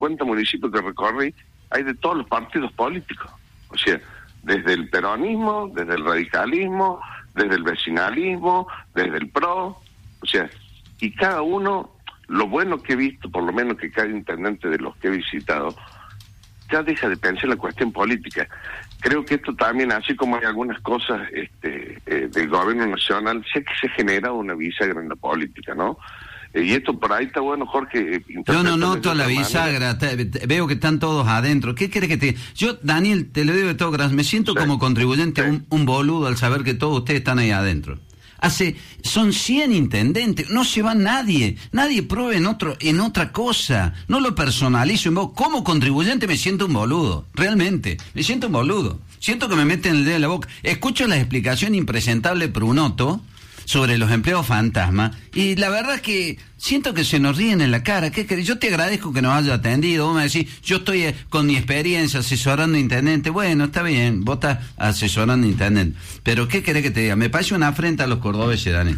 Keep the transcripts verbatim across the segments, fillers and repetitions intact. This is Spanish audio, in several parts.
cincuenta municipios que recorrí, hay de todos los partidos políticos. O sea, desde el peronismo, desde el radicalismo, desde el vecinalismo, desde el PRO, o sea, y cada uno, lo bueno que he visto, por lo menos que cada intendente de los que he visitado, ya deja de pensar en la cuestión política. Creo que esto también, así como hay algunas cosas este, eh, del gobierno nacional, sé que se genera una bisagra en la política, ¿no? Eh, y esto por ahí está bueno, Jorge. Eh, Yo no noto la bisagra, te, te, veo que están todos adentro. ¿Qué querés que te...? Yo, Daniel, te lo digo de todo corazón, me siento sí. como contribuyente, sí. un, un boludo al saber que todos ustedes están ahí adentro. Hace, son cien intendentes, no se va nadie, nadie pruebe en otro, en otra cosa, no lo personalizo en vos. Como contribuyente me siento un boludo, realmente, me siento un boludo, siento que me meten el dedo en la boca, escucho la explicación impresentable de Prunoto sobre los empleados fantasma, y la verdad es que siento que se nos ríen en la cara. ¿Qué querés? Yo te agradezco que nos haya atendido. Vos me decís, yo estoy eh, con mi experiencia asesorando intendente. Bueno, está bien, vos estás asesorando intendente. Pero ¿qué querés que te diga? Me parece una afrenta a los cordobeses, Dani.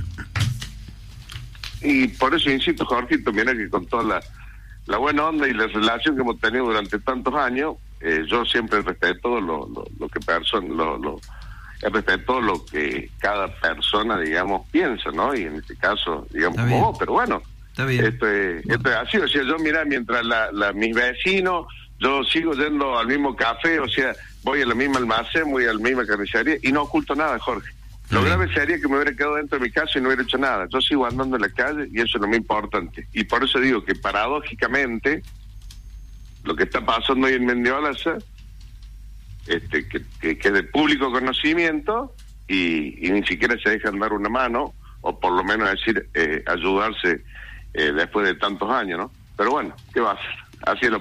Y por eso insisto, Jorgito, mira que con toda la, la buena onda y la relación que hemos tenido durante tantos años, eh, yo siempre respeto lo, lo, lo que persona... Lo, lo, respeto lo que cada persona, digamos, piensa, ¿no? Y en este caso, digamos, como vos, pero bueno, está bien. Esto, es, bueno. esto es así, o sea, yo mira, mientras la, la, mis vecinos, yo sigo yendo al mismo café, o sea, voy a la misma almacén, voy a la misma carnicería, y no oculto nada, Jorge. Lo sí. grave sería que me hubiera quedado dentro de mi casa y no hubiera hecho nada. Yo sigo andando en la calle y eso es lo más importante. Y por eso digo que paradójicamente, lo que está pasando hoy en Mendiolaza, Este, que, que, que es de público conocimiento y, y ni siquiera se dejan dar una mano, o por lo menos decir, eh, ayudarse eh, después de tantos años, ¿no? Pero bueno, ¿qué va a hacer? Así es la